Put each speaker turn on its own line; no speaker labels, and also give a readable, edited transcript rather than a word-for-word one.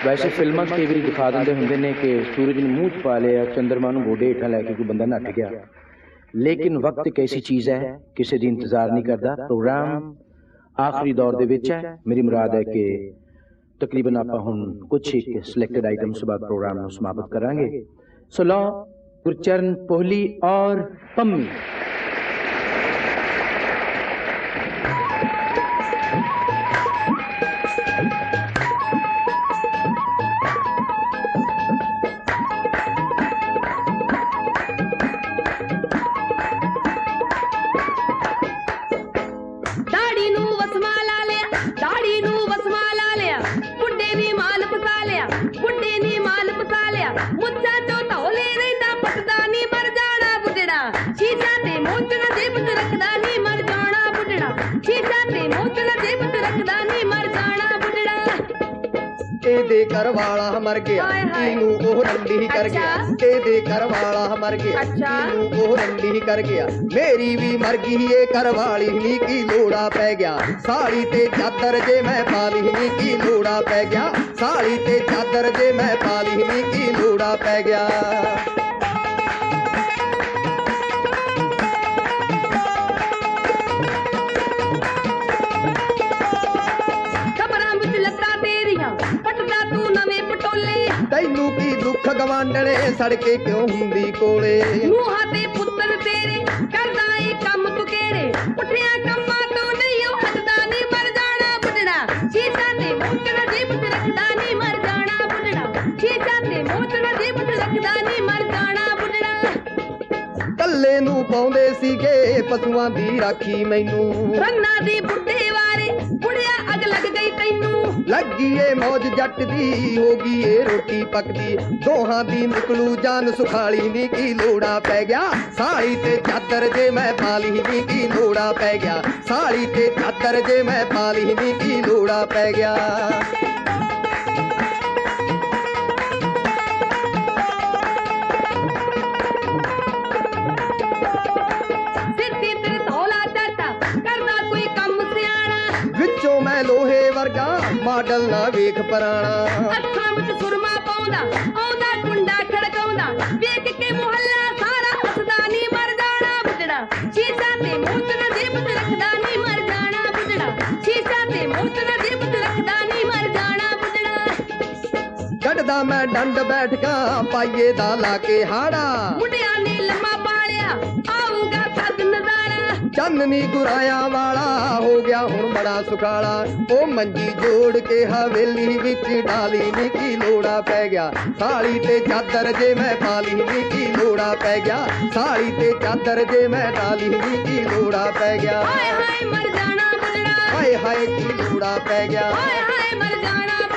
वैसे फिल्मां कई बार दिखा देंगे होंगे ने कि सूरज ने मूँह च पा लिया, चंद्रमा नूं गोडे हेठां लैके कोई बंदा नट गया, लेकिन वक्त एक ऐसी चीज़ है किसी दी इंतजार नहीं करता। प्रोग्राम आखिरी दौर दे विच है। मेरी मुराद है कि तकरीबन आप हुण कुछ एक सिलेक्टेड आइटम्स बाद प्रोग्राम नूं समाप्त करांगे। सो लो गुरचरण पोहली और पम्मी।
दे कर वाला मर गया तीनू ओह रंडी कर गया, दे कर वाला मर गया तीनू ओह रंडी कर गया। मेरी भी मर गई ये कर वाली नी की लोड़ा पै गया, साड़ी ते चादर जे मैं पाली नी की लोड़ा पै गया, साड़ी ते चादर जे मैं पाली नी की लोड़ा पै गया। तैनू की दुख गवांडने सड़के क्यों हुंदी कोले,
मूहां ते पुत्तर तेरे करदा ए कम तू केड़े, उठिया कम्मा तो नहीं ओ हटदा नी मर जाना बुढ़ड़ा, शीशा ते मोचना जेब च रखदा नी मर जाना बुढ़ड़ा, शीशा ते मोचना जेब च रखदा नी मर जाना बुढ़ड़ा।
कल्ले नू पाउंदे सीगे पशुआं दी राखी मैनू,
रन्ना दी बुढ़े वारे बुढ़िया अग लग गई तैनू,
लगी ए मौज जट दी होगी ए रोटी पकदी, दोहां दी निकलू जान सुखाली नी की लोड़ा पै गया, साड़ी ते चादर जे मैं पाली नी की लोड़ा पै गया, साड़ी ते चादर जे मैं पाली नी की लोड़ा पै गया। विचों मैं लोहे वर्गा मॉडल ना वेख पराना,
अखां विच सुरमा पाउंदा आउंदा कुंडा खड़काउंदा, वेख के मुहल्ला सारा हसदा नी मर जाना बुढ़ड़ा, शीशा ते मोचना जेब च रखदा नी मर जाना बुढ़ड़ा, शीशा ते मोचना जेब च रखदा नी मर जाना बुढ़ड़ा।
कटदा मैं डंड बैठका पाइए दा लाके हाड़ा,
बुढ़िया ने लम्मा पालिया आऊगा तद नजारा,
चन्नी गुराया वाला हो गया हुण बड़ा सुखाला, ओ मंजी जोड़ के हवेली विच डाली नी की लोड़ा पै गया, साड़ी ते चादर जे मैं पाली नी की लोड़ा पै गया, साड़ी ते चादर जे मैं डाली नी की लोड़ा पै गया।
हाय हाय मर जाना बुढ़ड़ा,
हाय हाय की लोड़ा पै गया,
हाय हाय मर जाना